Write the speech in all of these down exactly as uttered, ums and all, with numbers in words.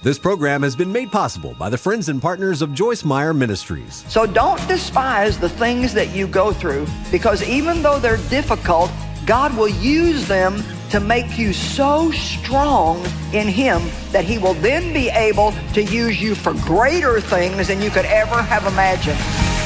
This program has been made possible by the friends and partners of Joyce Meyer Ministries. So don't despise the things that you go through, because even though they're difficult, God will use them to make you so strong in Him that He will then be able to use you for greater things than you could ever have imagined.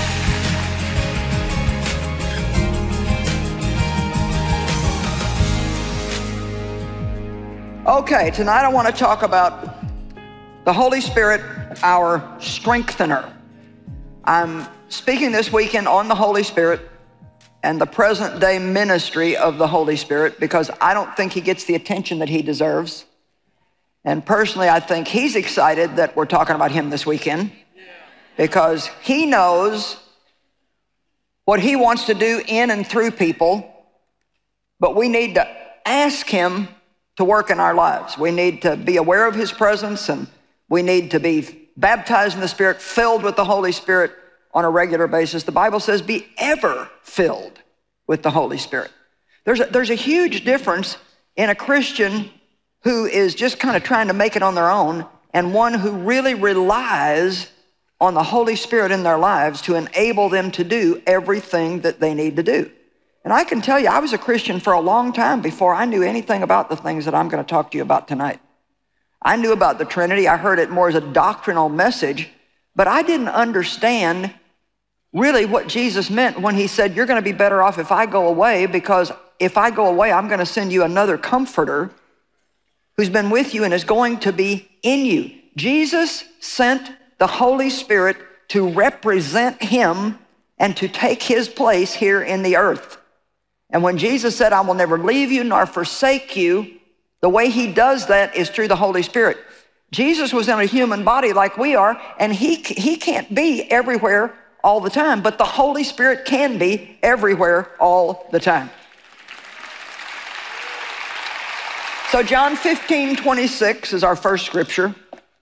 Okay, tonight I want to talk about the Holy Spirit, our strengthener. I'm speaking this weekend on the Holy Spirit and the present day ministry of the Holy Spirit, because I don't think He gets the attention that He deserves. And personally, I think He's excited that we're talking about Him this weekend, because He knows what He wants to do in and through people, but we need to ask Him to work in our lives. We need to be aware of His presence, and we need to be baptized in the Spirit, filled with the Holy Spirit on a regular basis. The Bible says, be ever filled with the Holy Spirit. There's a, there's a huge difference in a Christian who is just kind of trying to make it on their own and one who really relies on the Holy Spirit in their lives to enable them to do everything that they need to do. And I can tell you, I was a Christian for a long time before I knew anything about the things that I'm going to talk to you about tonight. I knew about the Trinity. I heard it more as a doctrinal message, but I didn't understand really what Jesus meant when He said, you're going to be better off if I go away, because if I go away, I'm going to send you another comforter who's been with you and is going to be in you. Jesus sent the Holy Spirit to represent Him and to take His place here in the earth. And when Jesus said, I will never leave you nor forsake you, the way He does that is through the Holy Spirit. Jesus was in a human body like we are, and he, he can't be everywhere all the time, but the Holy Spirit can be everywhere all the time. So John fifteen twenty-six is our first scripture.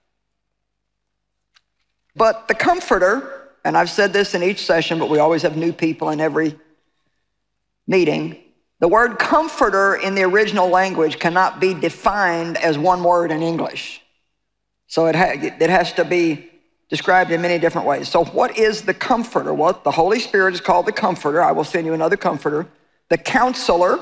But the Comforter, and I've said this in each session, but we always have new people in every meeting. The word comforter in the original language cannot be defined as one word in English. So it, ha it has to be described in many different ways. So what is the Comforter? Well, the Holy Spirit is called the Comforter. I will send you another Comforter. The Counselor,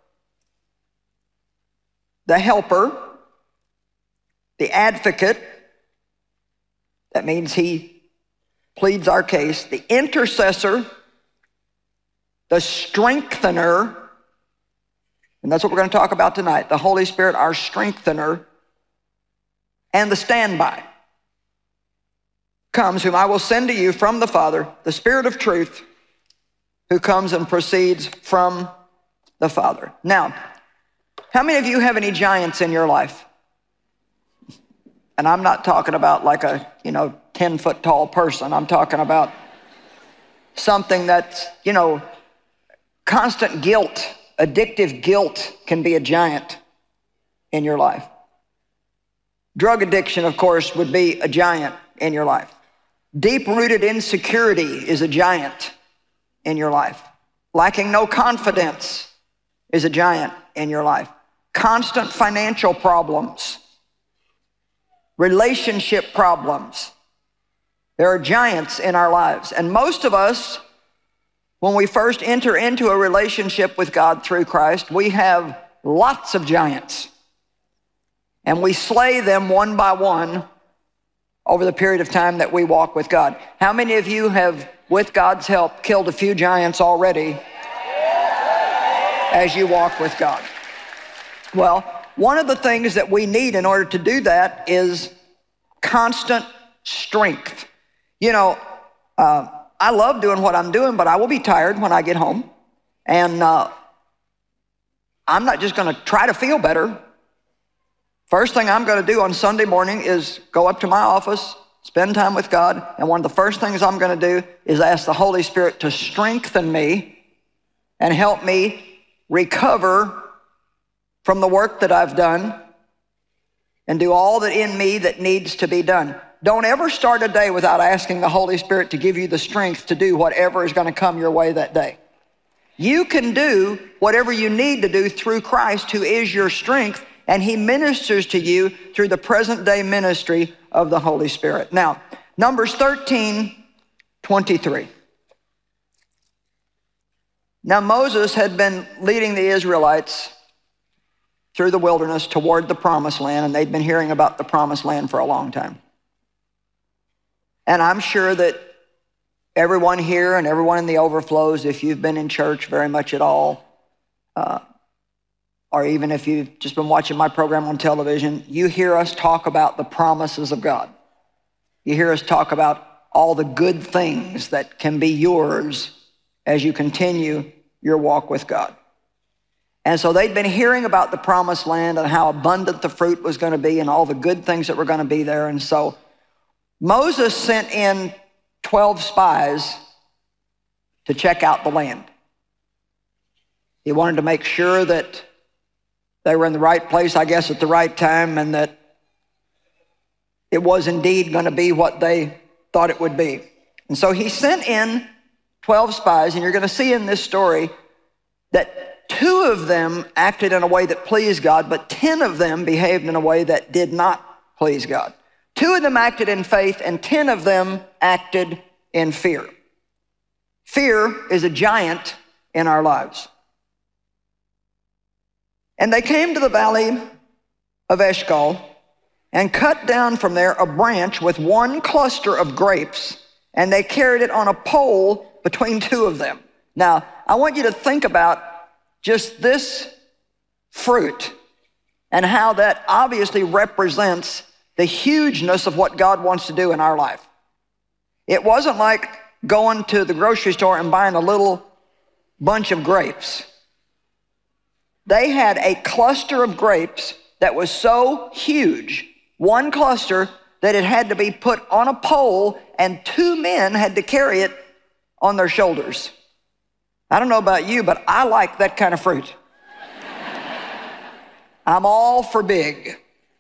the Helper, the Advocate, that means He pleads our case, the Intercessor, the Strengthener, and that's what we're going to talk about tonight, the Holy Spirit, our strengthener, and the standby comes, whom I will send to you from the Father, the Spirit of truth, who comes and proceeds from the Father. Now, how many of you have any giants in your life? And I'm not talking about like a, you know, ten foot tall person. I'm talking about something that's, you know, constant guilt. Addictive guilt can be a giant in your life. Drug addiction, of course, would be a giant in your life. Deep-rooted insecurity is a giant in your life. Lacking no confidence is a giant in your life. Constant financial problems, relationship problems. There are giants in our lives. And most of us, when we first enter into a relationship with God through Christ, we have lots of giants. And we slay them one by one over the period of time that we walk with God. How many of you have, with God's help, killed a few giants already as you walk with God? Well, one of the things that we need in order to do that is constant strength. You know, uh, I love doing what I'm doing, but I will be tired when I get home. And uh, I'm not just going to try to feel better. First thing I'm going to do on Sunday morning is go up to my office, spend time with God, and one of the first things I'm going to do is ask the Holy Spirit to strengthen me and help me recover from the work that I've done and do all that in me that needs to be done. Don't ever start a day without asking the Holy Spirit to give you the strength to do whatever is going to come your way that day. You can do whatever you need to do through Christ, who is your strength, and he ministers to you through the present day ministry of the Holy Spirit. Now, Numbers thirteen twenty-three. Now Moses had been leading the Israelites through the wilderness toward the promised land, and they'd been hearing about the promised land for a long time. And I'm sure that everyone here and everyone in the overflows, if you've been in church very much at all, uh, or even if you've just been watching my program on television, you hear us talk about the promises of God. You hear us talk about all the good things that can be yours as you continue your walk with God. And so they'd been hearing about the promised land and how abundant the fruit was going to be and all the good things that were going to be there. And so Moses sent in twelve spies to check out the land. He wanted to make sure that they were in the right place, I guess, at the right time, and that it was indeed going to be what they thought it would be. And so he sent in twelve spies, and you're going to see in this story that two of them acted in a way that pleased God, but ten of them behaved in a way that did not please God. Two of them acted in faith, and ten of them acted in fear. Fear is a giant in our lives. And they came to the valley of Eshcol and cut down from there a branch with one cluster of grapes, and they carried it on a pole between two of them. Now, I want you to think about just this fruit and how that obviously represents the hugeness of what God wants to do in our life. It wasn't like going to the grocery store and buying a little bunch of grapes. They had a cluster of grapes that was so huge, one cluster, that it had to be put on a pole, and two men had to carry it on their shoulders. I don't know about you, but I like that kind of fruit. I'm all for big.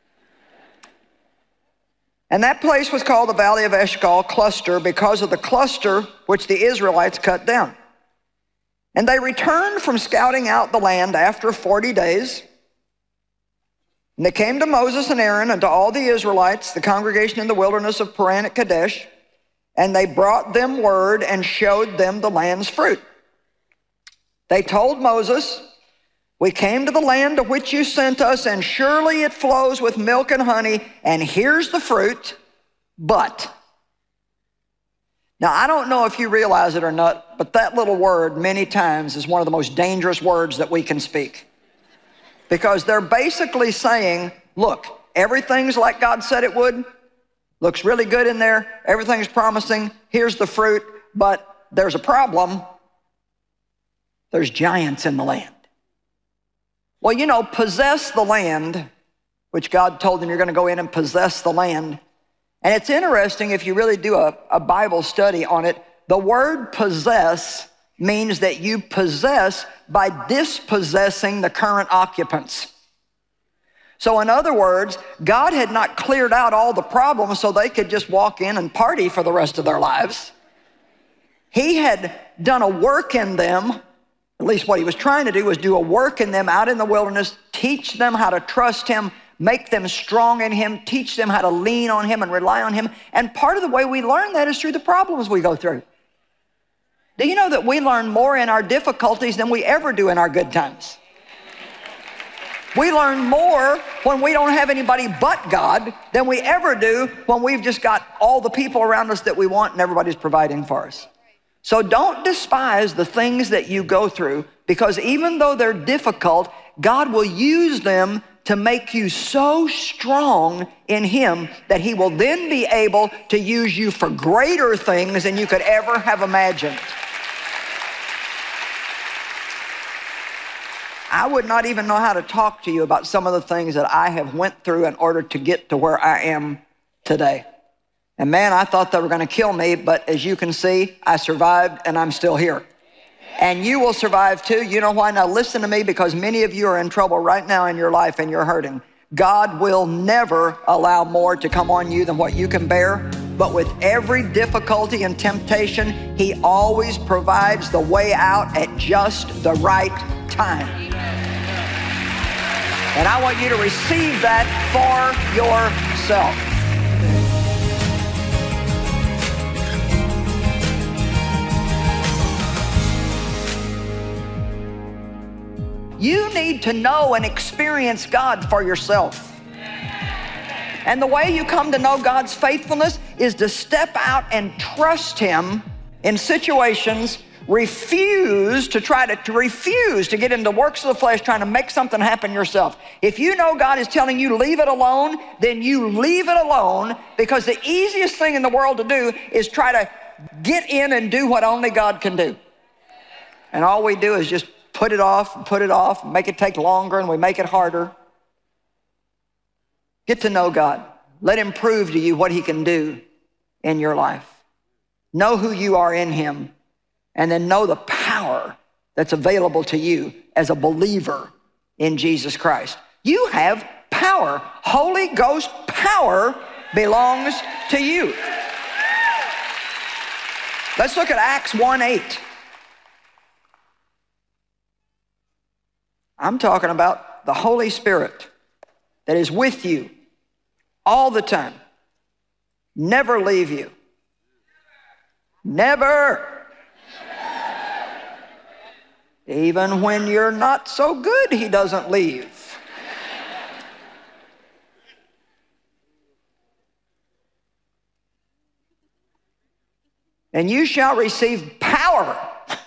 And that place was called the Valley of Eshcol cluster because of the cluster which the Israelites cut down. And they returned from scouting out the land after forty days. And they came to Moses and Aaron and to all the Israelites, the congregation in the wilderness of Paran at Kadesh, and they brought them word and showed them the land's fruit. They told Moses, "We came to the land to which you sent us, and surely it flows with milk and honey, and here's the fruit, but..." Now, I don't know if you realize it or not, but that little word many times is one of the most dangerous words that we can speak. Because they're basically saying, look, everything's like God said it would, looks really good in there, everything's promising, here's the fruit, but there's a problem. There's giants in the land. Well, you know, possess the land, which God told them you're going to go in and possess the land. And it's interesting if you really do a, a Bible study on it, the word possess means that you possess by dispossessing the current occupants. So in other words, God had not cleared out all the problems so they could just walk in and party for the rest of their lives. He had done a work in them. At least what he was trying to do was do a work in them out in the wilderness, teach them how to trust him, make them strong in him, teach them how to lean on him and rely on him. And part of the way we learn that is through the problems we go through. Do you know that we learn more in our difficulties than we ever do in our good times? We learn more when we don't have anybody but God than we ever do when we've just got all the people around us that we want and everybody's providing for us. So don't despise the things that you go through, because even though they're difficult, God will use them to make you so strong in him that he will then be able to use you for greater things than you could ever have imagined. I would not even know how to talk to you about some of the things that I have went through in order to get to where I am today. And man, I thought they were going to kill me, but as you can see, I survived and I'm still here. And you will survive too. You know why? Now listen to me, because many of you are in trouble right now in your life and you're hurting. God will never allow more to come on you than what you can bear. But with every difficulty and temptation, he always provides the way out at just the right time. And I want you to receive that for yourself. You need to know and experience God for yourself. And the way you come to know God's faithfulness is to step out and trust Him in situations. Refuse to try to, to refuse to get into works of the flesh trying to make something happen yourself. If you know God is telling you leave it alone, then you leave it alone, because the easiest thing in the world to do is try to get in and do what only God can do. And all we do is just put it off, and put it off, and make it take longer, and we make it harder. Get to know God. Let Him prove to you what He can do in your life. Know who you are in Him, and then know the power that's available to you as a believer in Jesus Christ. You have power. Holy Ghost power belongs to you. Let's look at Acts one eight. I'm talking about the Holy Spirit that is with you all the time. Never leave you. Never. Even when you're not so good, He doesn't leave. And you shall receive power,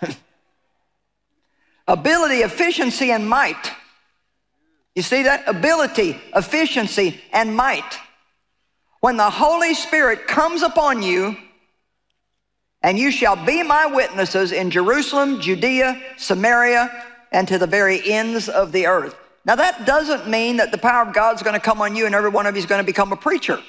ability, efficiency, and might. You see that? Ability, efficiency, and might. When the Holy Spirit comes upon you, and you shall be my witnesses in Jerusalem, Judea, Samaria, and to the very ends of the earth. Now that doesn't mean that the power of God's going to come on you and every one of you is going to become a preacher.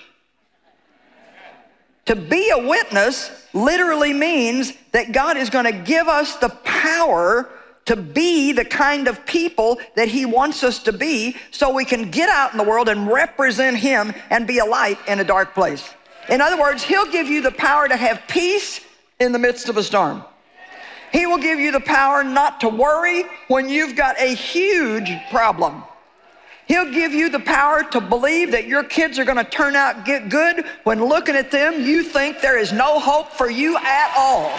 To be a witness literally means that God is going to give us the power to be the kind of people that He wants us to be, so we can get out in the world and represent Him and be a light in a dark place. In other words, He'll give you the power to have peace in the midst of a storm. He will give you the power not to worry when you've got a huge problem. He'll give you the power to believe that your kids are going to turn out get good when looking at them you think there is no hope for you at all.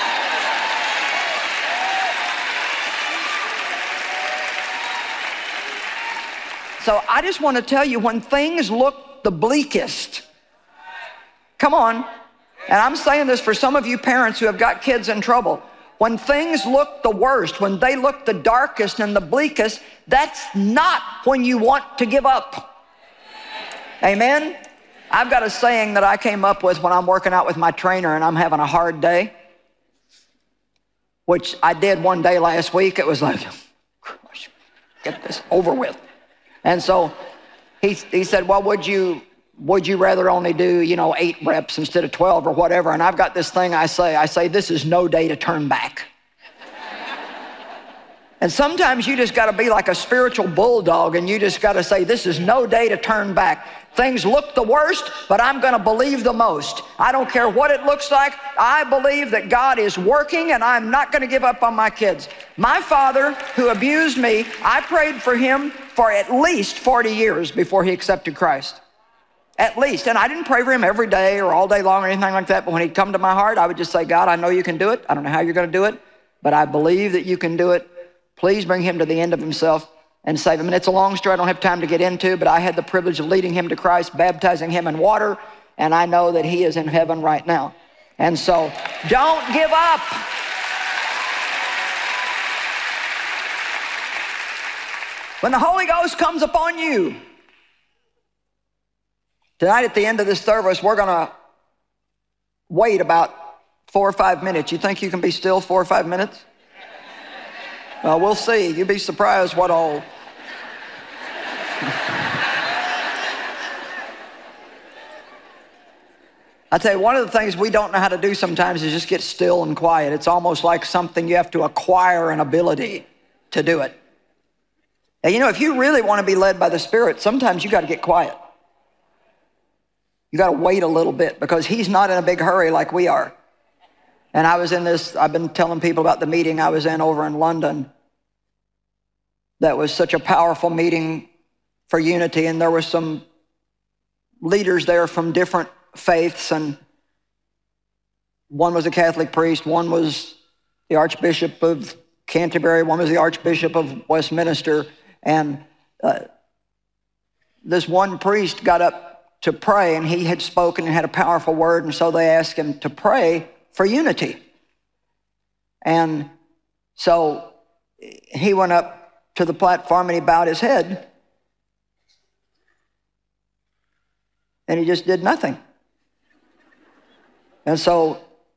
So I just want to tell you, when things look the bleakest, come on, and I'm saying this for some of you parents who have got kids in trouble. When things look the worst, when they look the darkest and the bleakest, that's not when you want to give up. Amen? I've got a saying that I came up with when I'm working out with my trainer and I'm having a hard day, which I did one day last week. It was like, get this over with. And so he, he said, well, would you... would you rather only do, you know, eight reps instead of twelve or whatever? And I've got this thing I say, I say, this is no day to turn back. And sometimes you just got to be like a spiritual bulldog, and you just got to say, this is no day to turn back. Things look the worst, but I'm going to believe the most. I don't care what it looks like. I believe that God is working, and I'm not going to give up on my kids. My father, who abused me, I prayed for him for at least forty years before he accepted Christ. At least. And I didn't pray for him every day or all day long or anything like that, but when he'd come to my heart, I would just say, God, I know you can do it. I don't know how you're going to do it, but I believe that you can do it. Please bring him to the end of himself and save him. And it's a long story I don't have time to get into, but I had the privilege of leading him to Christ, baptizing him in water, and I know that he is in heaven right now. And so don't give up. When the Holy Ghost comes upon you, tonight at the end of this service, we're going to wait about four or five minutes. You think you can be still four or five minutes? Well, we'll see. You'd be surprised what all... I tell you, one of the things we don't know how to do sometimes is just get still and quiet. It's almost like something you have to acquire an ability to do it. And you know, if you really want to be led by the Spirit, sometimes you got to get quiet. You got to wait a little bit, because he's not in a big hurry like we are. And I was in this, I've been telling people about the meeting I was in over in London. That was such a powerful meeting for unity, and there were some leaders there from different faiths, and one was a Catholic priest, one was the Archbishop of Canterbury, one was the Archbishop of Westminster, and uh, this one priest got up to pray, and he had spoken and had a powerful word, and so they asked him to pray for unity. And so he went up to the platform and he bowed his head, and he just did nothing. And so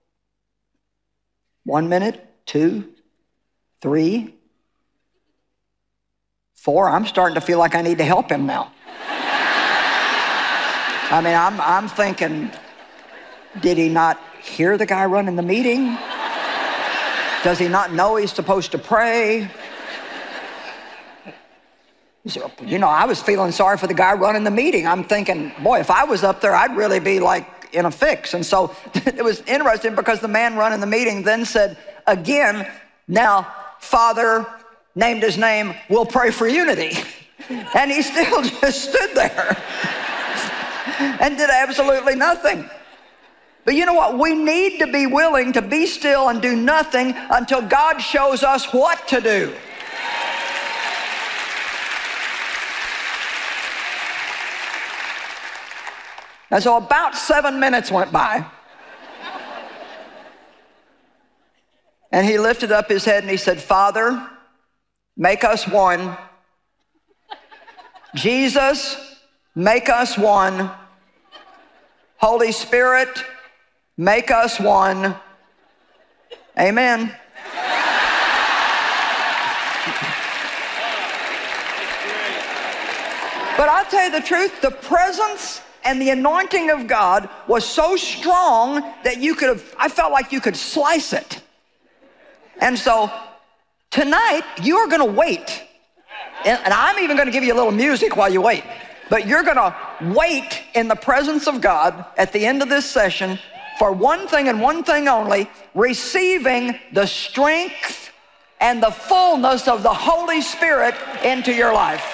one minute, two, three, four, I'm starting to feel like I need to help him now. I mean, I'm, I'm thinking, did he not hear the guy running the meeting? Does he not know he's supposed to pray? You know, I was feeling sorry for the guy running the meeting. I'm thinking, boy, if I was up there, I'd really be like in a fix. And so it was interesting because the man running the meeting then said, again, now, Father, named his name, we'll pray for unity. And he still just stood there and did absolutely nothing. But you know what? We need to be willing to be still and do nothing until God shows us what to do. And so about seven minutes went by. And he lifted up his head and he said, Father, make us one. Jesus, make us one. Holy Spirit, make us one. Amen. But I'll tell you the truth, the presence and the anointing of God was so strong that you could have, I felt like you could slice it. And so tonight, you are gonna wait. And, and I'm even gonna give you a little music while you wait. But you're gonna wait in the presence of God at the end of this session for one thing and one thing only, receiving the strength and the fullness of the Holy Spirit into your life.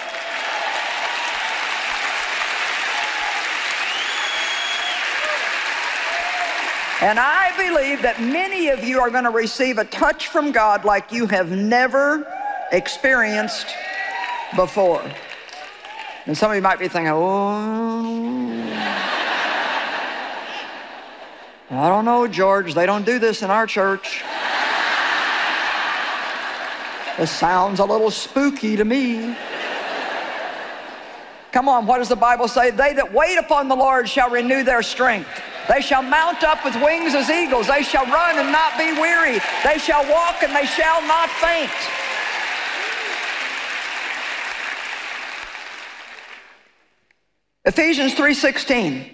And I believe that many of you are going to receive a touch from God like you have never experienced before. And some of you might be thinking, oh, I don't know, George, they don't do this in our church. This sounds a little spooky to me. Come on, what does the Bible say? They that wait upon the Lord shall renew their strength. They shall mount up with wings as eagles. They shall run and not be weary. They shall walk and they shall not faint. Ephesians three sixteen.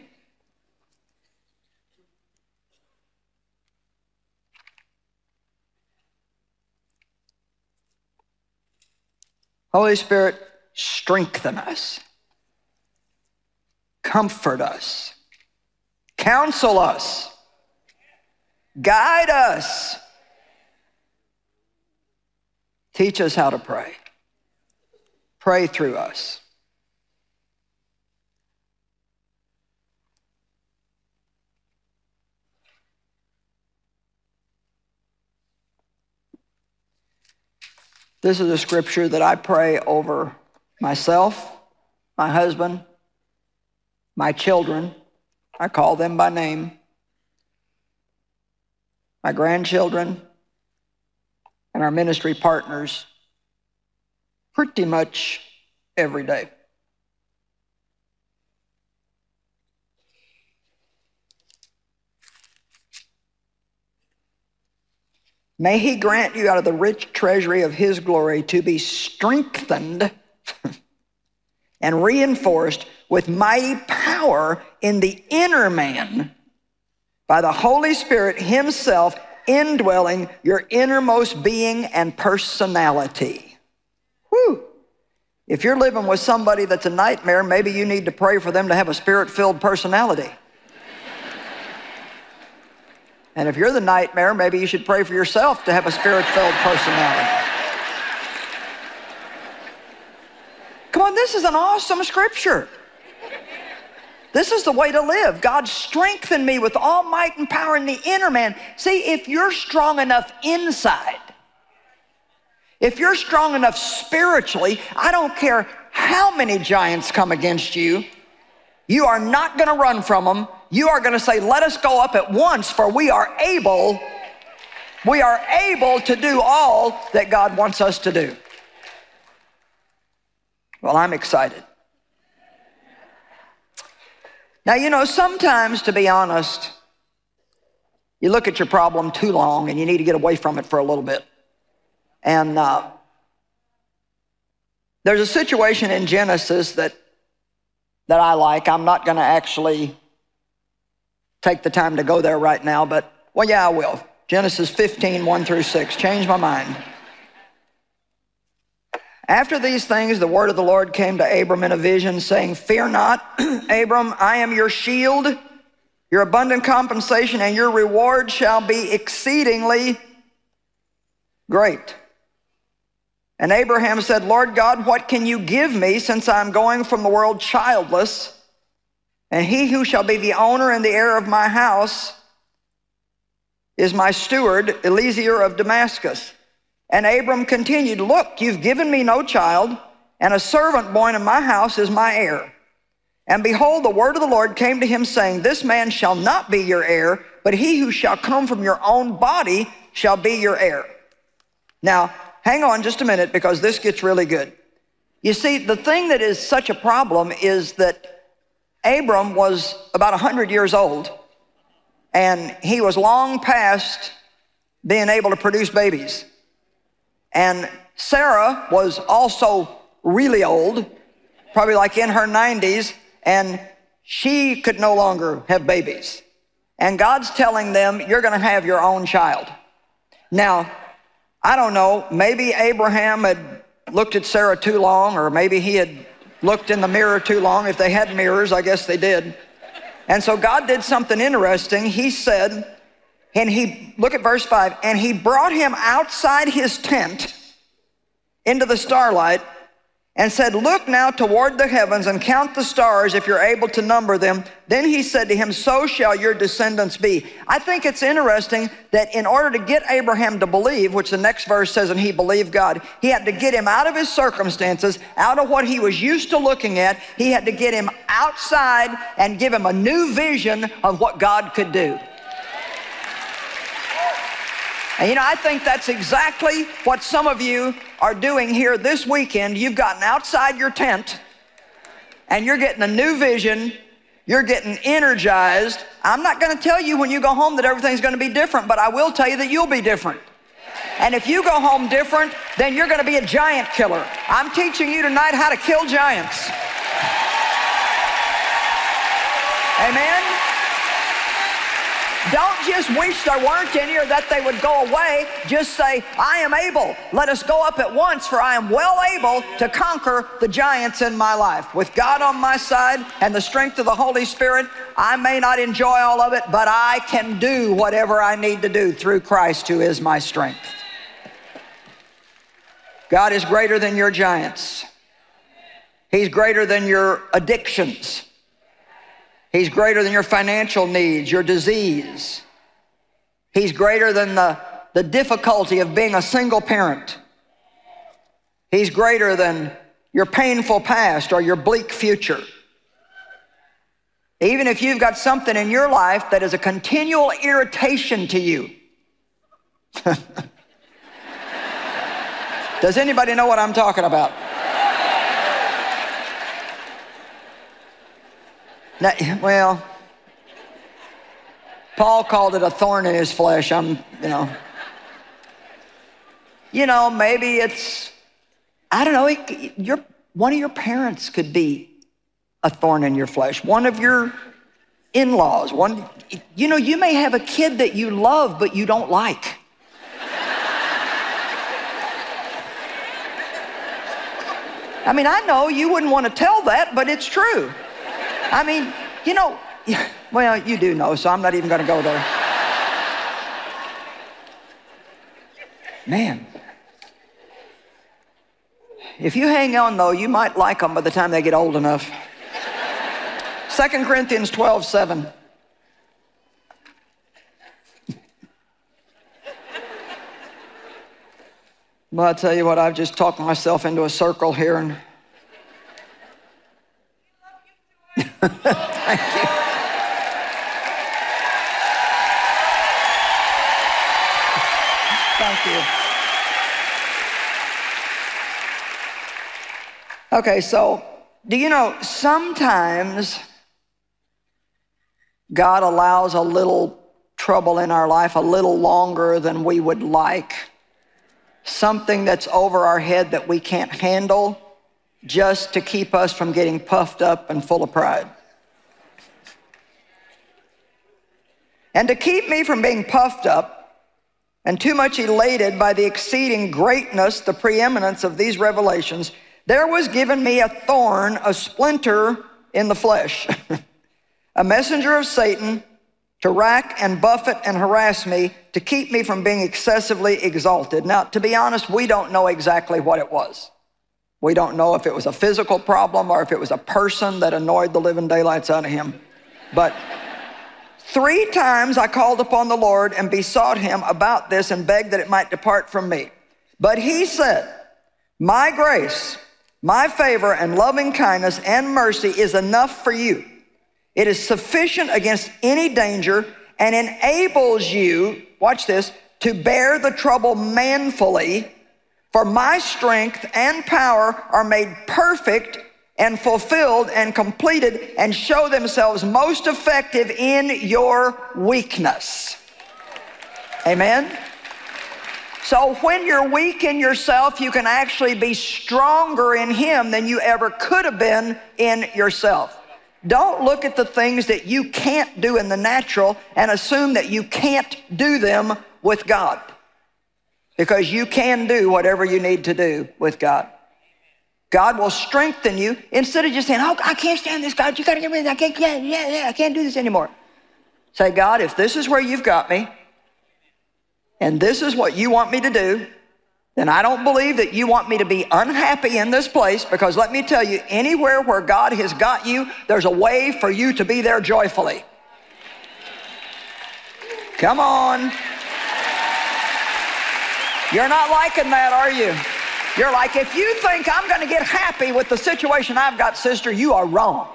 Holy Spirit, strengthen us. Comfort us. Counsel us. Guide us. Teach us how to pray. Pray through us. This is a scripture that I pray over myself, my husband, my children. I call them by name. My grandchildren and our ministry partners pretty much every day. May he grant you out of the rich treasury of his glory to be strengthened and reinforced with mighty power in the inner man by the Holy Spirit himself indwelling your innermost being and personality. Whew. If you're living with somebody that's a nightmare, maybe you need to pray for them to have a spirit-filled personality. And if you're the nightmare, maybe you should pray for yourself to have a spirit-filled personality. Come going, this is an awesome scripture. This is the way to live. God strengthened me with all might and power in the inner man. See, if you're strong enough inside, if you're strong enough spiritually, I don't care how many giants come against you, you are not going to run from them. You are going to say, let us go up at once, for we are able, we are able to do all that God wants us to do. Well, I'm excited. Now, you know, sometimes, to be honest, you look at your problem too long and you need to get away from it for a little bit. And uh, there's a situation in Genesis that, that I like. I'm not going to actually take the time to go there right now, but, well, yeah, I will. Genesis fifteen, one through six. Change my mind. After these things, the word of the Lord came to Abram in a vision, saying, fear not, Abram, I am your shield, your abundant compensation, and your reward shall be exceedingly great. And Abraham said, Lord God, what can you give me, since I am going from the world childless? And he who shall be the owner and the heir of my house is my steward, Eliezer of Damascus. And Abram continued, look, you've given me no child, and a servant born in my house is my heir. And behold, the word of the Lord came to him, saying, this man shall not be your heir, but he who shall come from your own body shall be your heir. Now, hang on just a minute, because this gets really good. You see, the thing that is such a problem is that Abram was about one hundred years old, and he was long past being able to produce babies. And Sarah was also really old, probably like in her nineties, and she could no longer have babies. And God's telling them, you're going to have your own child. Now, I don't know, maybe Abraham had looked at Sarah too long, or maybe he had looked in the mirror too long. If they had mirrors, I guess they did. And so God did something interesting. He said, and he, look at verse five, and he brought him outside his tent into the starlight and said, look now toward the heavens and count the stars if you're able to number them. Then he said to him, so shall your descendants be. I think it's interesting that in order to get Abraham to believe, which the next verse says, and he believed God, he had to get him out of his circumstances, out of what he was used to looking at. He had to get him outside and give him a new vision of what God could do. And you know, I think that's exactly what some of you are doing here this weekend. You've gotten outside your tent and you're getting a new vision. You're getting energized. I'm not going to tell you when you go home that everything's going to be different, but I will tell you that you'll be different. And if you go home different, then you're going to be a giant killer. I'm teaching you tonight how to kill giants. Amen? Don't just wish there weren't any or that they would go away. Just say, I am able. Let us go up at once, for I am well able to conquer the giants in my life. With God on my side and the strength of the Holy Spirit, I may not enjoy all of it, but I can do whatever I need to do through Christ, who is my strength. God is greater than your giants. He's greater than your addictions. He's greater than your financial needs, your disease. He's greater than the, the difficulty of being a single parent. He's greater than your painful past or your bleak future. Even if you've got something in your life that is a continual irritation to you. Does anybody know what I'm talking about? Now, well, Paul called it a thorn in his flesh. I'm, you know. You know, maybe it's, I don't know, it, your, one of your parents could be a thorn in your flesh. One of your in-laws. One, you know, you may have a kid that you love but you don't like. I mean, I know you wouldn't want to tell that, but it's true. I mean, you know, well, you do know, so I'm not even going to go there. Man, If you hang on, though, you might like them by the time they get old enough. Second Corinthians twelve, seven. Well, I'll tell you what, I've just talked myself into a circle here. And thank you. Thank you. Okay, so do you know sometimes God allows a little trouble in our life a little longer than we would like? Something that's over our head that we can't handle, just to keep us from getting puffed up and full of pride. And to keep me from being puffed up and too much elated by the exceeding greatness, the preeminence of these revelations, there was given me a thorn, a splinter in the flesh, a messenger of Satan to rack and buffet and harass me, to keep me from being excessively exalted. Now, to be honest, we don't know exactly what it was. We don't know if it was a physical problem or if it was a person that annoyed the living daylights out of him. But three times I called upon the Lord and besought him about this and begged that it might depart from me. But he said, my grace, my favor and loving kindness and mercy is enough for you. It is sufficient against any danger and enables you, watch this, to bear the trouble manfully, for my strength and power are made perfect and fulfilled and completed and show themselves most effective in your weakness. Amen? So when you're weak in yourself, you can actually be stronger in him than you ever could have been in yourself. Don't look at the things that you can't do in the natural and assume that you can't do them with God. Because you can do whatever you need to do with God. God will strengthen you instead of just saying, oh, I can't stand this, God. You got to get rid of this. I can't, yeah, yeah, yeah, I can't do this anymore. Say, God, if this is where you've got me, and this is what you want me to do, then I don't believe that you want me to be unhappy in this place, because let me tell you, anywhere where God has got you, there's a way for you to be there joyfully. Come on. You're not liking that, are you? You're like, if you think I'm going to get happy with the situation I've got, sister, you are wrong.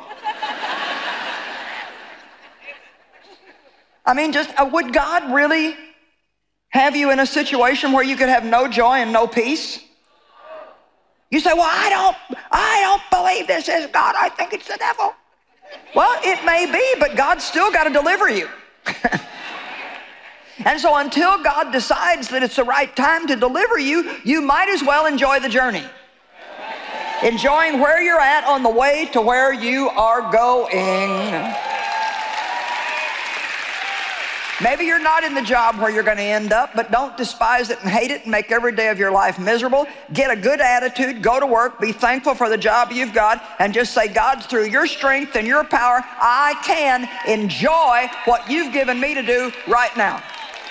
I mean, just, uh, would God really have you in a situation where you could have no joy and no peace? You say, well, I don't, I don't believe this is God. I think it's the devil. Well, it may be, but God's still got to deliver you. And so until God decides that it's the right time to deliver you, you might as well enjoy the journey. Enjoying where you're at on the way to where you are going. Maybe you're not in the job where you're going to end up, but don't despise it and hate it and make every day of your life miserable. Get a good attitude, go to work, be thankful for the job you've got, and just say, God, through your strength and your power, I can enjoy what you've given me to do right now.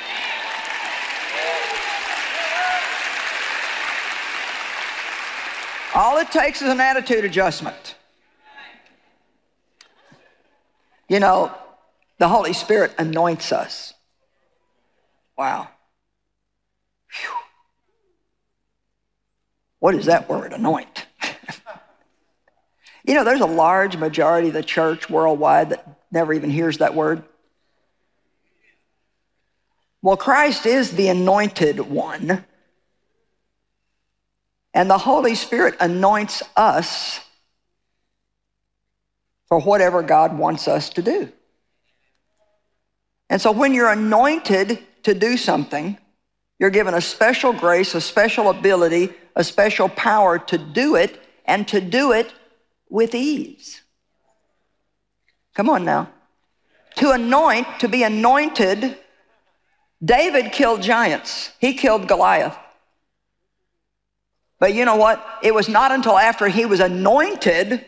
All it takes is an attitude adjustment. You know, the Holy Spirit anoints us. Wow. Whew. What is that word, anoint? You know, there's a large majority of the church worldwide that never even hears that word. Well, Christ is the anointed one. And the Holy Spirit anoints us for whatever God wants us to do. And so when you're anointed to do something, you're given a special grace, a special ability, a special power to do it, and to do it with ease. Come on now. To anoint, to be anointed, David killed giants. He killed Goliath. But you know what? It was not until after he was anointed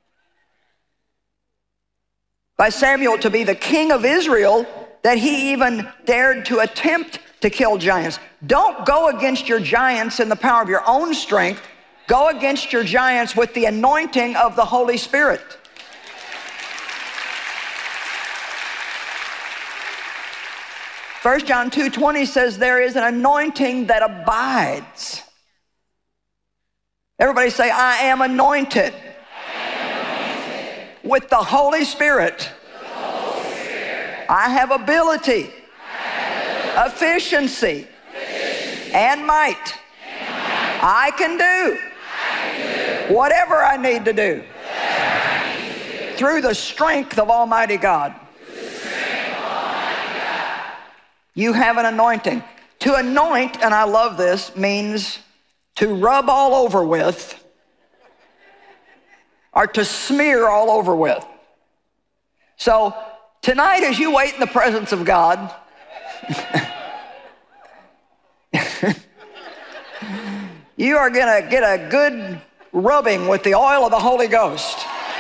by Samuel to be the king of Israel that he even dared to attempt to kill giants. Don't go against your giants in the power of your own strength. Go against your giants with the anointing of the Holy Spirit. First John two twenty says there is an anointing that abides. Everybody say, I am anointed, I am anointed. With the Holy Spirit. The Holy Spirit. I have ability, I have ability. Efficiency, Efficiency. And, might. and might. I can do, I can do. Whatever I need to do, I need to do. Through the strength of Almighty God. You have an anointing. To anoint, and I love this, means to rub all over with or to smear all over with. So tonight as you wait in the presence of God, you are going to get a good rubbing with the oil of the Holy Ghost.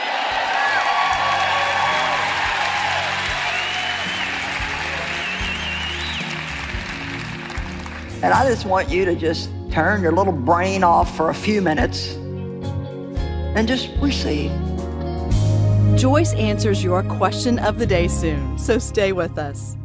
And I just want you to just turn your little brain off for a few minutes and just receive. Joyce answers your question of the day soon, so stay with us.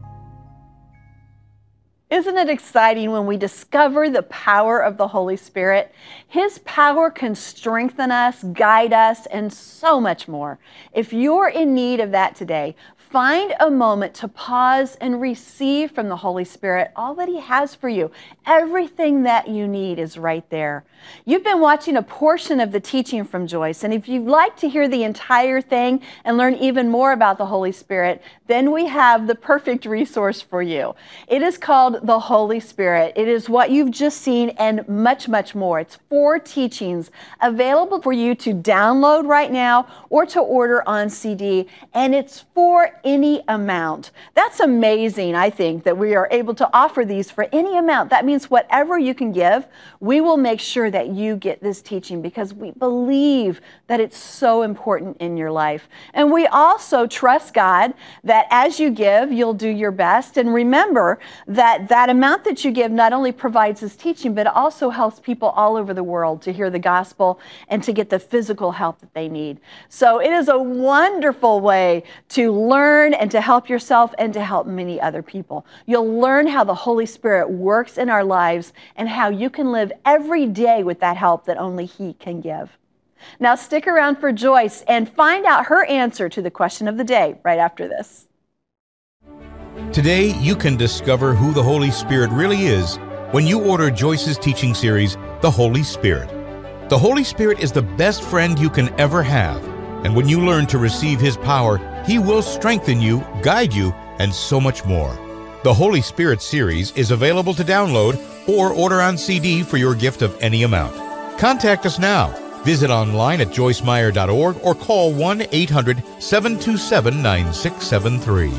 Isn't it exciting when we discover the power of the Holy Spirit? His power can strengthen us, guide us, and so much more. If you're in need of that today, find a moment to pause and receive from the Holy Spirit all that He has for you. Everything that you need is right there. You've been watching a portion of the teaching from Joyce, and if you'd like to hear the entire thing and learn even more about the Holy Spirit, then we have the perfect resource for you. It is called the Holy Spirit. It is what you've just seen and much, much more. It's four teachings available for you to download right now or to order on C D, and it's for any amount. That's amazing, I think, that we are able to offer these for any amount. That means whatever you can give, we will make sure that you get this teaching because we believe that it's so important in your life. And we also trust God that as you give, you'll do your best. And remember that that amount that you give not only provides this teaching, but it also helps people all over the world to hear the gospel and to get the physical help that they need. So it is a wonderful way to learn and to help yourself and to help many other people. You'll learn how the Holy Spirit works in our lives and how you can live every day with that help that only He can give. Now stick around for Joyce and find out her answer to the question of the day right after this. Today, you can discover who the Holy Spirit really is when you order Joyce's teaching series, The Holy Spirit. The Holy Spirit is the best friend you can ever have, and when you learn to receive His power, He will strengthen you, guide you, and so much more. The Holy Spirit series is available to download or order on C D for your gift of any amount. Contact us now. Visit online at joyce meyer dot org or call one eight hundred, seven two seven, nine six seven three.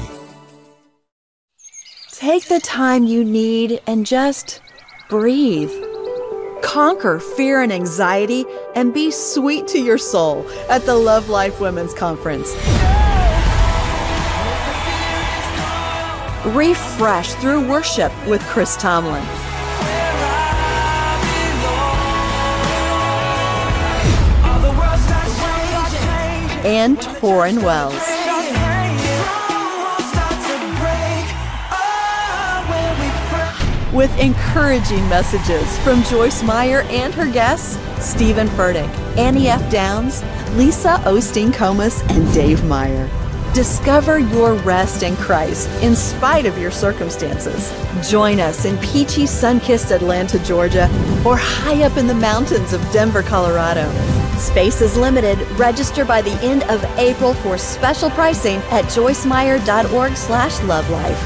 Take the time you need and just breathe. Conquer fear and anxiety and be sweet to your soul at the Love Life Women's Conference. Refresh through worship with Chris Tomlin. And Torrin Wells. With encouraging messages from Joyce Meyer and her guests, Stephen Furtick, Annie F. Downs, Lisa Osteen Comas, and Dave Meyer. Discover your rest in Christ in spite of your circumstances. Join us in peachy, sun-kissed Atlanta, Georgia, or high up in the mountains of Denver, Colorado. Space is limited. Register by the end of April for special pricing at joyce meyer dot org slash love life.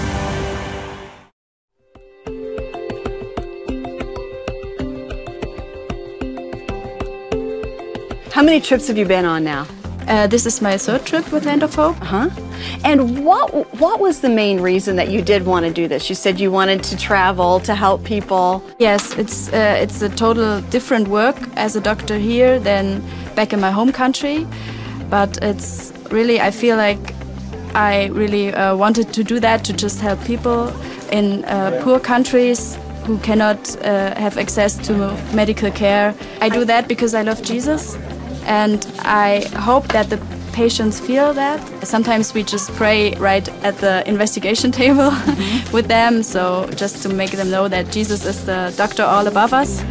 How many trips have you been on now? Uh, this is my third trip with Hand of Hope. Uh-huh. And what what was the main reason that you did want to do this? You said you wanted to travel to help people. Yes, it's uh, it's a total different work as a doctor here than back in my home country. But it's really, I feel like I really uh, wanted to do that, to just help people in uh, poor countries who cannot uh, have access to medical care. I do that because I love Jesus, and I hope that the patients feel that. Sometimes we just pray right at the investigation table mm-hmm. with them, so just to make them know that Jesus is the doctor all above us.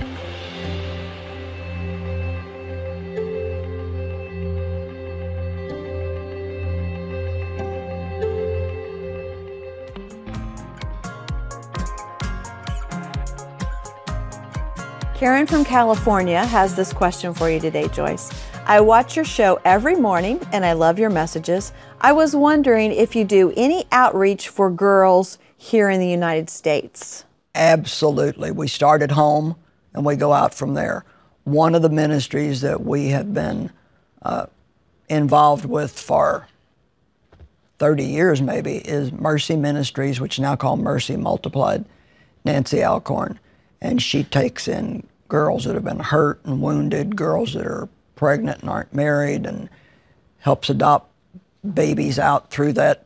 Karen from California has this question for you today, Joyce. I watch your show every morning and I love your messages. I was wondering if you do any outreach for girls here in the United States. Absolutely. We start at home and we go out from there. One of the ministries that we have been uh, involved with for thirty years maybe is Mercy Ministries, which is now called Mercy Multiplied, Nancy Alcorn. And she takes in girls that have been hurt and wounded, girls that are pregnant and aren't married, and helps adopt babies out through that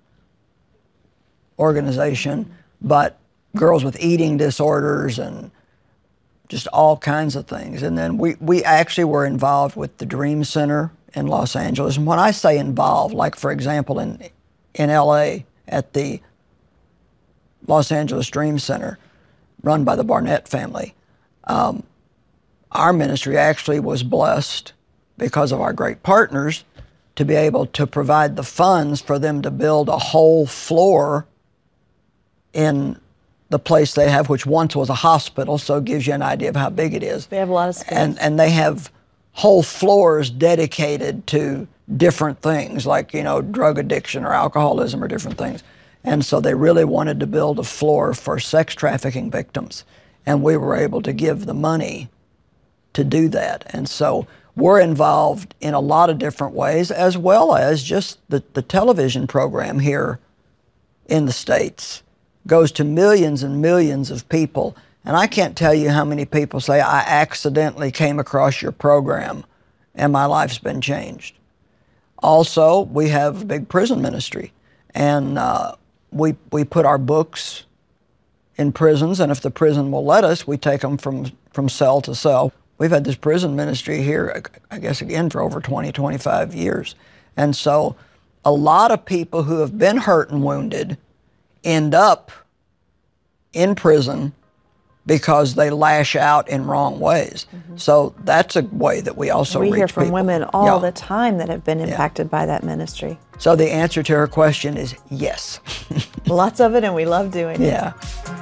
organization. But girls with eating disorders and just all kinds of things. And then we, we actually were involved with the Dream Center in Los Angeles. And when I say involved, like for example in, in L A at the Los Angeles Dream Center, run by the Barnett family, um, our ministry actually was blessed because of our great partners to be able to provide the funds for them to build a whole floor in the place they have, which once was a hospital, so it gives you an idea of how big it is. They have a lot of space. And, and they have whole floors dedicated to different things, like, you know, drug addiction or alcoholism or different things. And so they really wanted to build a floor for sex trafficking victims. And we were able to give the money to do that. And so we're involved in a lot of different ways, as well as just the, the television program here in the States goes to millions and millions of people. And I can't tell you how many people say, I accidentally came across your program and my life's been changed. Also, we have a big prison ministry. And uh, we, we put our books in prisons, and if the prison will let us, we take them from, from cell to cell. We've had this prison ministry here, I guess, again, for over twenty, twenty-five years. And so a lot of people who have been hurt and wounded end up in prison because they lash out in wrong ways. Mm-hmm. So that's a way that we also we reach hear from people. women all yeah. the time that have been impacted yeah. by that ministry. So the answer to her question is yes. Lots of it, and we love doing it. Yeah.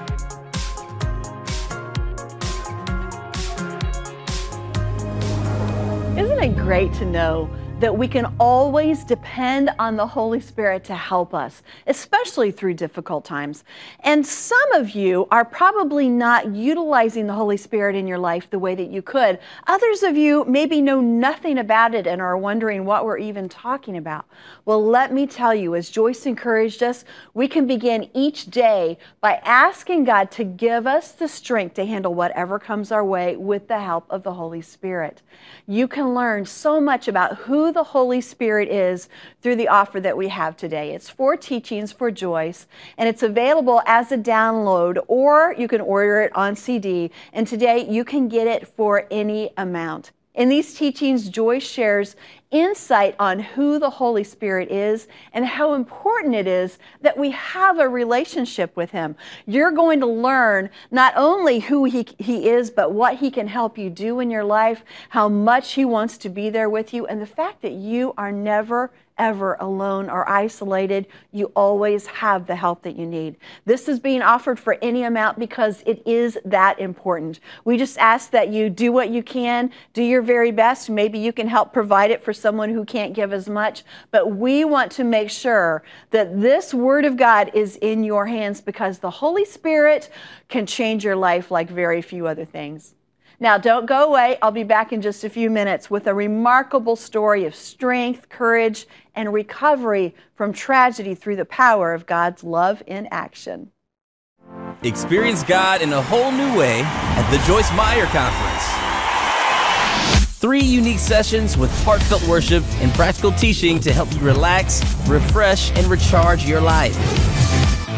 Isn't it great to know that we can always depend on the Holy Spirit to help us, especially through difficult times? And some of you are probably not utilizing the Holy Spirit in your life the way that you could. Others of you maybe know nothing about it and are wondering what we're even talking about. Well, let me tell you, as Joyce encouraged us, we can begin each day by asking God to give us the strength to handle whatever comes our way with the help of the Holy Spirit. You can learn so much about who the Holy Spirit is through the offer that we have today. It's four teachings for Joyce, and it's available as a download, or you can order it on C D, and today you can get it for any amount. In these teachings, Joyce shares insight on who the Holy Spirit is and how important it is that we have a relationship with Him. You're going to learn not only who he, he is, but what He can help you do in your life, how much He wants to be there with you, and the fact that you are never ever alone or isolated. You always have the help that you need. This is being offered for any amount because it is that important. We just ask that you do what you can, do your very best. Maybe you can help provide it for someone who can't give as much, but we want to make sure that this Word of God is in your hands, because the Holy Spirit can change your life like very few other things. Now, don't go away. I'll be back in just a few minutes with a remarkable story of strength, courage, and recovery from tragedy through the power of God's love in action. Experience God in a whole new way at the Joyce Meyer Conference. Three unique sessions with heartfelt worship and practical teaching to help you relax, refresh, and recharge your life.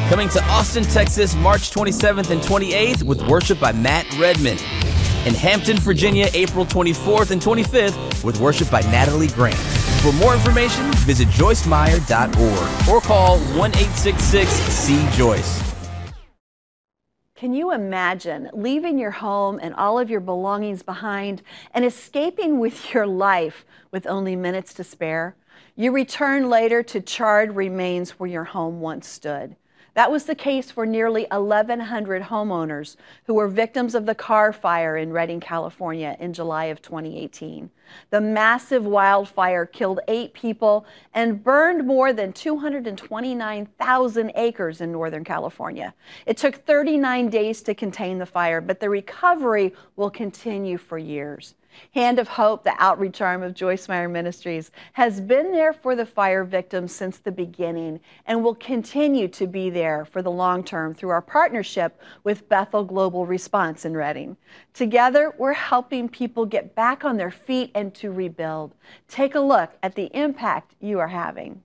Coming to Austin, Texas, March twenty-seventh and twenty-eighth with worship by Matt Redman. In Hampton, Virginia, April twenty-fourth and twenty-fifth with worship by Natalie Grant. For more information, visit joyce meyer dot org or call one eight six six C Joyce. Can you imagine leaving your home and all of your belongings behind and escaping with your life with only minutes to spare? You return later to charred remains where your home once stood. That was the case for nearly eleven hundred homeowners who were victims of the Carr Fire in Redding, California in July of twenty eighteen. The massive wildfire killed eight people and burned more than two hundred twenty-nine thousand acres in Northern California. It took thirty-nine days to contain the fire, but the recovery will continue for years. Hand of Hope, the outreach arm of Joyce Meyer Ministries, has been there for the fire victims since the beginning and will continue to be there for the long term through our partnership with Bethel Global Response in Redding. Together, we're helping people get back on their feet and to rebuild. Take a look at the impact you are having.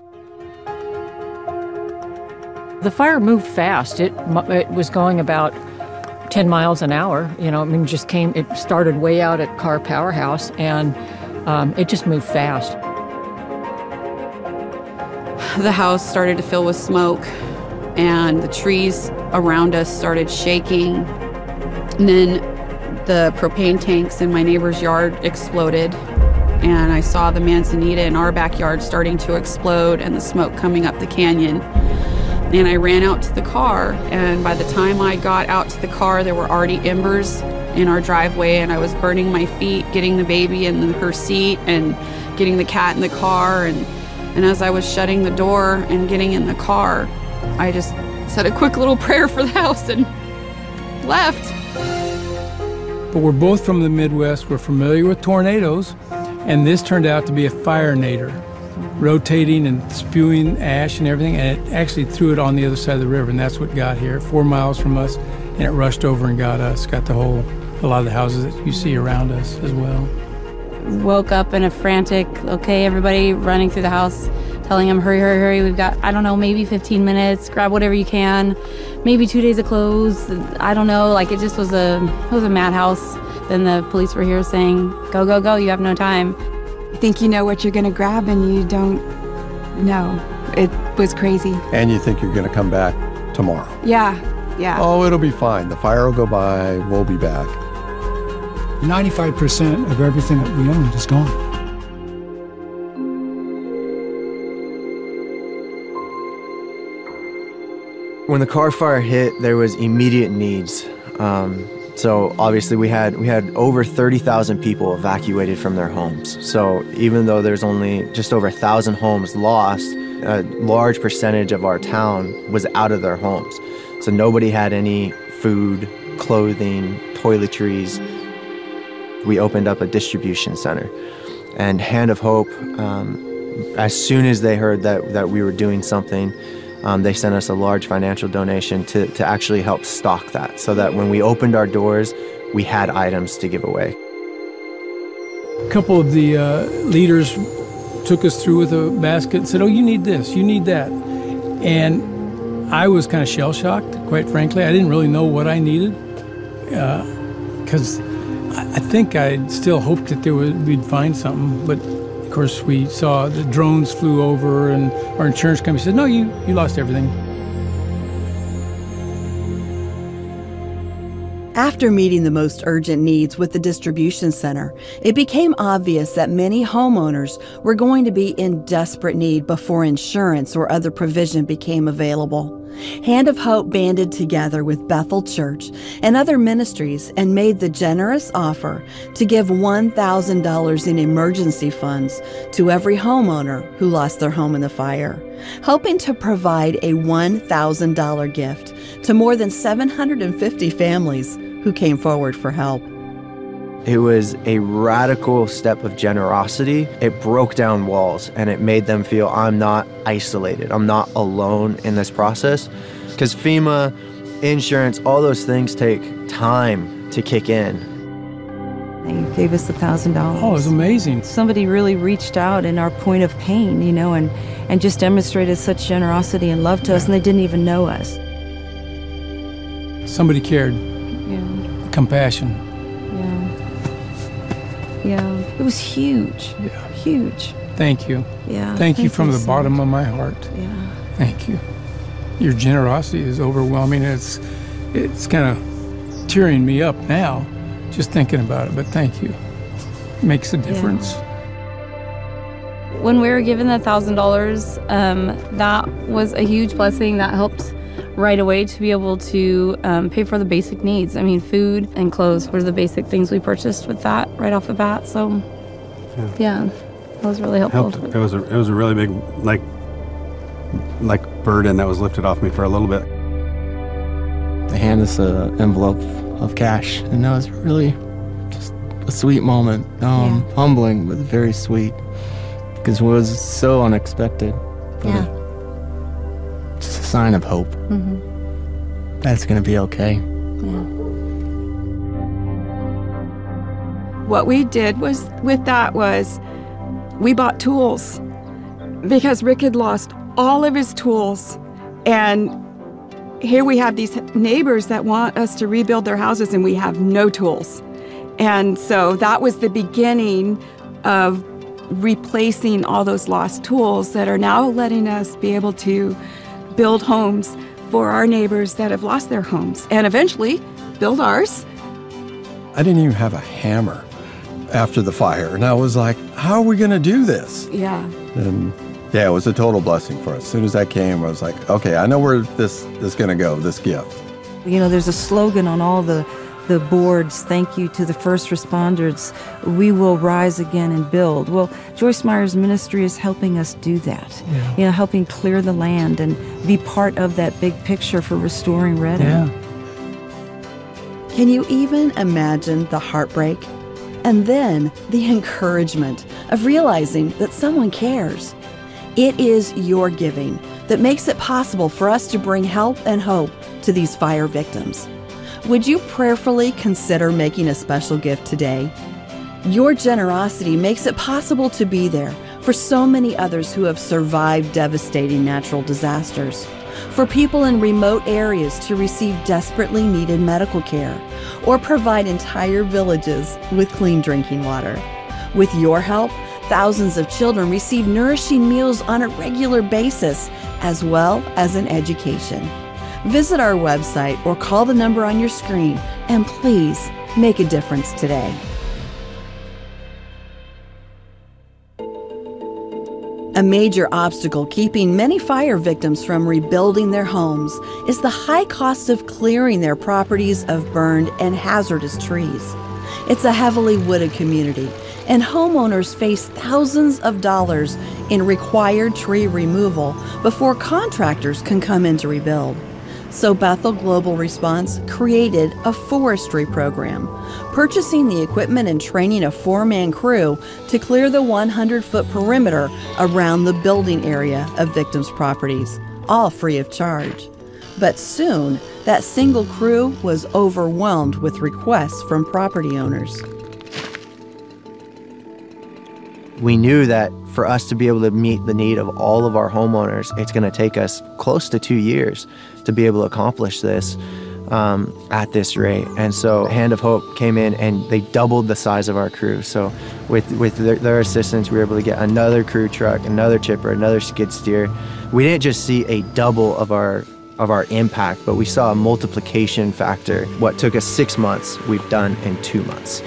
The fire moved fast. It, it was going about ten miles an hour. You know, I mean, just came, it started way out at Carr Powerhouse, and um, it just moved fast. The house started to fill with smoke, and the trees around us started shaking. And then the propane tanks in my neighbor's yard exploded, and I saw the manzanita in our backyard starting to explode and the smoke coming up the canyon. And I ran out to the car, and by the time I got out to the car, there were already embers in our driveway, and I was burning my feet, getting the baby in her seat and getting the cat in the car. And, and as I was shutting the door and getting in the car, I just said a quick little prayer for the house and left. But we're both from the Midwest. We're familiar with tornadoes, and this turned out to be a fire-nator, rotating and spewing ash and everything, and it actually threw it on the other side of the river, and that's what got here, four miles from us, and it rushed over and got us, got the whole, a lot of the houses that you see around us as well. Woke up in a frantic, okay, everybody running through the house, telling them, hurry, hurry, hurry, we've got, I don't know, maybe fifteen minutes, grab whatever you can, maybe two days of clothes, I don't know, like it just was a, it was a madhouse. Then the police were here saying, go, go, go, you have no time. Think you know what you're going to grab and you don't know. It was crazy. And you think you're going to come back tomorrow. Yeah, yeah. Oh, it'll be fine. The fire will go by. We'll be back. ninety-five percent of everything that we own is gone. When the Carr Fire hit, there was immediate needs. Um, So obviously we had we had over thirty thousand people evacuated from their homes. So even though there's only just over one thousand homes lost, a large percentage of our town was out of their homes. So nobody had any food, clothing, toiletries. We opened up a distribution center. And Hand of Hope, um, as soon as they heard that, that we were doing something, Um, they sent us a large financial donation to, to actually help stock that, so that when we opened our doors, we had items to give away. A couple of the uh, leaders took us through with a basket and said, oh, you need this, you need that. And I was kind of shell-shocked, quite frankly. I didn't really know what I needed, because uh, I think I still hoped that there would, we'd find something, but of course, we saw the drones flew over, and our insurance company said, no, you, you lost everything. After meeting the most urgent needs with the distribution center, it became obvious that many homeowners were going to be in desperate need before insurance or other provision became available. Hand of Hope banded together with Bethel Church and other ministries and made the generous offer to give one thousand dollars in emergency funds to every homeowner who lost their home in the fire, hoping to provide a one thousand dollars gift to more than seven hundred fifty families who came forward for help. It was a radical step of generosity. It broke down walls, and it made them feel I'm not isolated. I'm not alone in this process. Because FEMA, insurance, all those things take time to kick in. They gave us a thousand dollars. Oh, it was amazing. Somebody really reached out in our point of pain, you know, and, and just demonstrated such generosity and love to us, and they didn't even know us. Somebody cared. Yeah. Compassion. Yeah. Yeah. It was huge. Yeah. Huge. Thank you. Yeah. Thank you thank from you the so bottom much. of my heart. Yeah. Thank you. Your generosity is overwhelming. It's it's kind of tearing me up now, just thinking about it. But thank you. It makes a difference. Yeah. When we were given the thousand dollars, um, that was a huge blessing. That helped right away to be able to um, pay for the basic needs. I mean, food and clothes were the basic things we purchased with that right off the bat. So, yeah, yeah that was really helpful. Helped. It was a it was a really big like like burden that was lifted off me for a little bit. They handed us an envelope of cash, and that was really just a sweet moment. Um, yeah. Humbling, but very sweet, because it was so unexpected. Yeah. Just a sign of hope. Mm-hmm. That's going to be okay. Yeah. What we did was with that was we bought tools because Rick had lost all of his tools, and here we have these neighbors that want us to rebuild their houses, and we have no tools. And so that was the beginning of replacing all those lost tools that are now letting us be able to build homes for our neighbors that have lost their homes, and eventually build ours. I didn't even have a hammer after the fire, and I was like, how are we going to do this? Yeah. And yeah, it was a total blessing for us. As soon as that came, I was like, okay, I know where this, this is going to go, this gift. You know, there's a slogan on all the, the boards, thank you to the first responders, we will rise again and build. Well, Joyce Meyer's ministry is helping us do that. Yeah. You know, helping clear the land and be part of that big picture for restoring Redding. Yeah. Can you even imagine the heartbreak? And then the encouragement of realizing that someone cares. It is your giving that makes it possible for us to bring help and hope to these fire victims. Would you prayerfully consider making a special gift today? Your generosity makes it possible to be there for so many others who have survived devastating natural disasters, for people in remote areas to receive desperately needed medical care, or provide entire villages with clean drinking water. With your help, thousands of children receive nourishing meals on a regular basis, as well as an education. Visit our website or call the number on your screen, and please make a difference today. A major obstacle keeping many fire victims from rebuilding their homes is the high cost of clearing their properties of burned and hazardous trees. It's a heavily wooded community, and homeowners face thousands of dollars in required tree removal before contractors can come in to rebuild. So Bethel Global Response created a forestry program, purchasing the equipment and training a four-man crew to clear the hundred foot perimeter around the building area of victims' properties, all free of charge. But soon, that single crew was overwhelmed with requests from property owners. We knew that for us to be able to meet the need of all of our homeowners, it's going to take us close to two years to be able to accomplish this um, at this rate. And so Hand of Hope came in and they doubled the size of our crew. So with, with their, their assistance, we were able to get another crew truck, another chipper, another skid steer. We didn't just see a double of our of our impact, but we saw a multiplication factor. What took us six months, we've done in two months.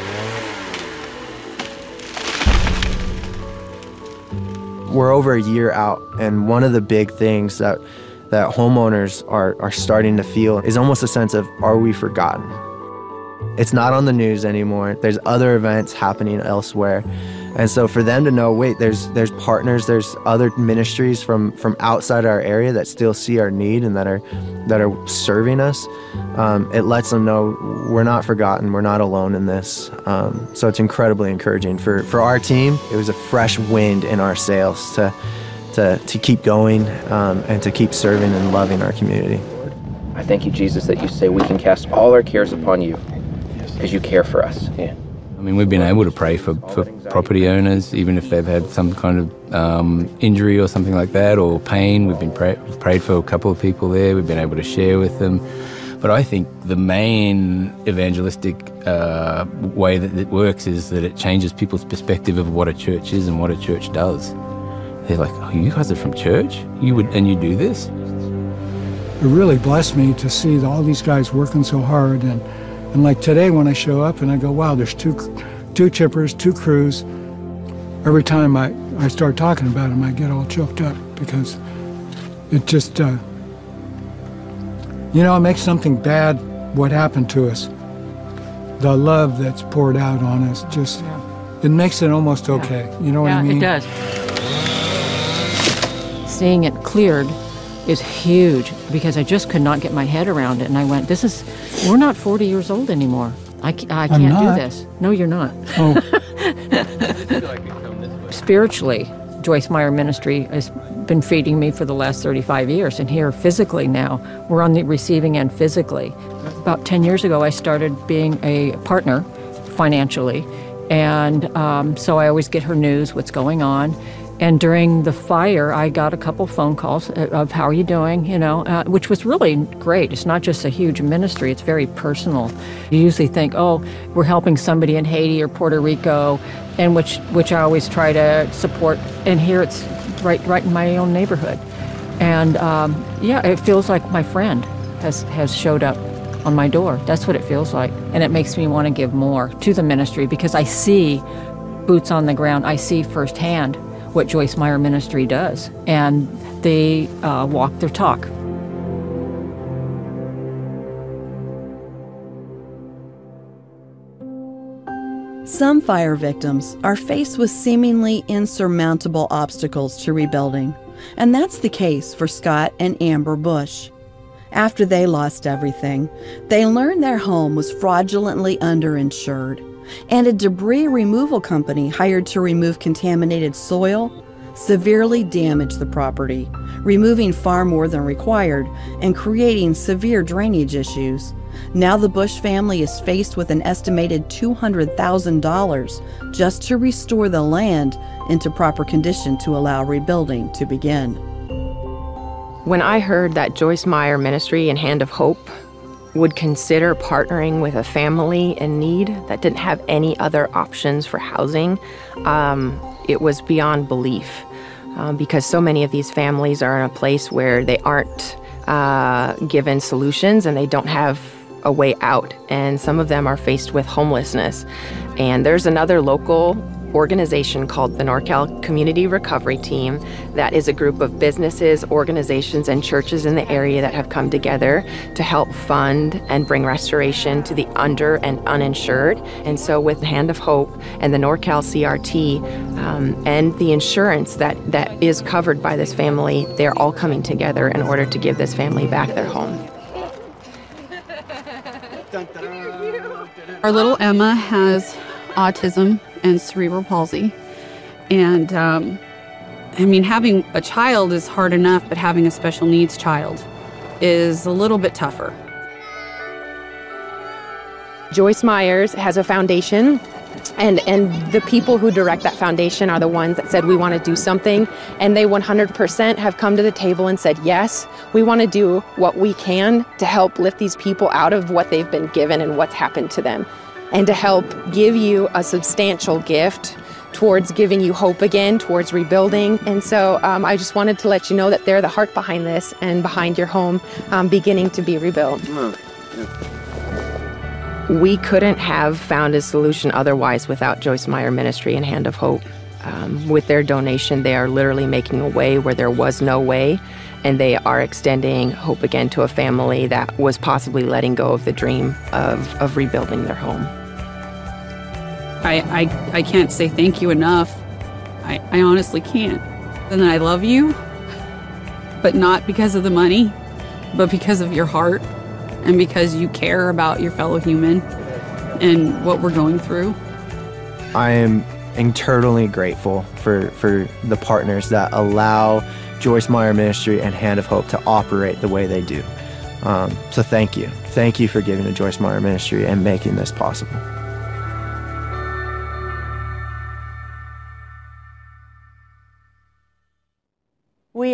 We're over a year out, and one of the big things that that homeowners are, are starting to feel is almost a sense of, are we forgotten? It's not on the news anymore. There's other events happening elsewhere. And so for them to know, wait, there's there's partners, there's other ministries from, from outside our area that still see our need and that are that are serving us, um, it lets them know we're not forgotten, we're not alone in this. Um, so it's incredibly encouraging. For, for our team, it was a fresh wind in our sails to, to, to keep going um, and to keep serving and loving our community. I thank you, Jesus, that you say we can cast all our cares upon you because you care for us. Yeah. mean, we've been able to pray for, for property owners, even if they've had some kind of um, injury or something like that, or pain. We've been pray- prayed for a couple of people there. We've been able to share with them. But I think the main evangelistic uh, way that it works is that it changes people's perspective of what a church is and what a church does. They're like, oh, you guys are from church? You would, and you do this? It really blessed me to see all these guys working so hard. And, and like today when I show up and I go, wow, there's two, two chippers, two crews. Every time I, I start talking about them, I get all choked up because it just, uh, you know, it makes something bad what happened to us. The love that's poured out on us, just, it makes it almost okay. You know what yeah, I mean? Yeah, it does. Seeing it cleared is huge because I just could not get my head around it. And I went, this is, we're not forty years old anymore. I, I can't do this. No, you're not. Oh. Spiritually, Joyce Meyer Ministry has been feeding me for the last thirty-five years. And here physically now, we're on the receiving end physically. About ten years ago, I started being a partner financially. And um, so I always get her news, what's going on. And during the fire, I got a couple phone calls of how are you doing, you know, uh, which was really great. It's not just a huge ministry, it's very personal. You usually think, oh, we're helping somebody in Haiti or Puerto Rico, and which which I always try to support. And here it's right right in my own neighborhood. And um, yeah, it feels like my friend has, has showed up on my door. That's what it feels like. And it makes me want to give more to the ministry because I see boots on the ground. I see firsthand what Joyce Meyer Ministry does, and they uh, walk their talk. Some fire victims are faced with seemingly insurmountable obstacles to rebuilding, and that's the case for Scott and Amber Bush. After they lost everything, they learned their home was fraudulently underinsured, and a debris removal company hired to remove contaminated soil severely damaged the property, removing far more than required and creating severe drainage issues. Now the Bush family is faced with an estimated two hundred thousand dollars just to restore the land into proper condition to allow rebuilding to begin. When I heard that Joyce Meyer Ministry and Hand of Hope would consider partnering with a family in need that didn't have any other options for housing, um, it was beyond belief. Um, because so many of these families are in a place where they aren't uh, given solutions and they don't have a way out. And some of them are faced with homelessness. And there's another local organization called the NorCal Community Recovery Team that is a group of businesses, organizations, and churches in the area that have come together to help fund and bring restoration to the under and uninsured. And so with the Hand of Hope and the NorCal C R T um, and the insurance that, that is covered by this family, they're all coming together in order to give this family back their home. Our little Emma has autism and cerebral palsy. And um, I mean, having a child is hard enough, but having a special needs child is a little bit tougher. Joyce Myers has a foundation, and, and the people who direct that foundation are the ones that said we want to do something, and they one hundred percent have come to the table and said, yes, we want to do what we can to help lift these people out of what they've been given and what's happened to them, and to help give you a substantial gift towards giving you hope again, towards rebuilding. And so um, I just wanted to let you know that they're the heart behind this and behind your home um, beginning to be rebuilt. We couldn't have found a solution otherwise without Joyce Meyer Ministry and Hand of Hope. Um, with their donation, they are literally making a way where there was no way, and they are extending hope again to a family that was possibly letting go of the dream of, of rebuilding their home. I, I, I can't say thank you enough. I, I honestly can't. And I love you, but not because of the money, but because of your heart and because you care about your fellow human and what we're going through. I am eternally grateful for, for the partners that allow Joyce Meyer Ministry and Hand of Hope to operate the way they do. Um, so thank you. Thank you for giving to Joyce Meyer Ministry and making this possible.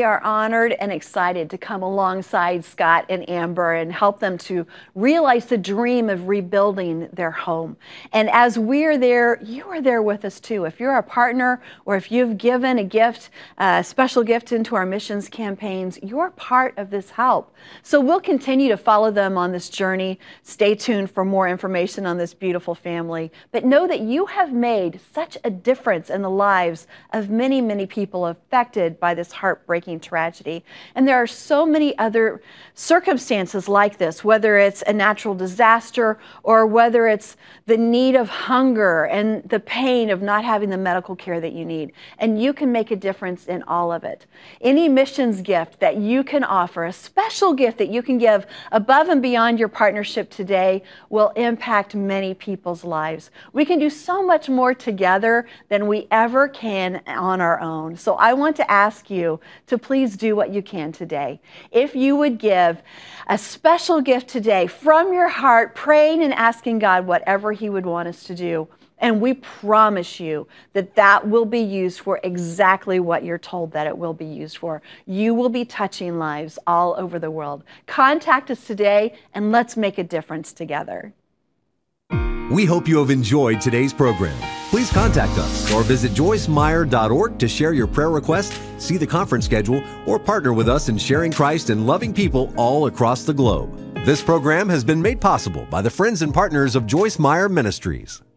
are honored and excited to come alongside Scott and Amber and help them to realize the dream of rebuilding their home. And as we're there, you are there with us too. If you're a partner or if you've given a gift, a special gift into our missions campaigns, you're part of this help. So we'll continue to follow them on this journey. Stay tuned for more information on this beautiful family. But know that you have made such a difference in the lives of many, many people affected by this heartbreaking tragedy. And there are so many other circumstances like this, whether it's a natural disaster or whether it's the need of hunger and the pain of not having the medical care that you need. And you can make a difference in all of it. Any missions gift that you can offer, a special gift that you can give above and beyond your partnership today, will impact many people's lives. We can do so much more together than we ever can on our own. So I want to ask you to please do what you can today. If you would give a special gift today from your heart, praying and asking God whatever He would want us to do. And we promise you that that will be used for exactly what you're told that it will be used for. You will be touching lives all over the world. Contact us today and let's make a difference together. We hope you have enjoyed today's program. Please contact us or visit joyce meyer dot org to share your prayer request, see the conference schedule, or partner with us in sharing Christ and loving people all across the globe. This program has been made possible by the friends and partners of Joyce Meyer Ministries.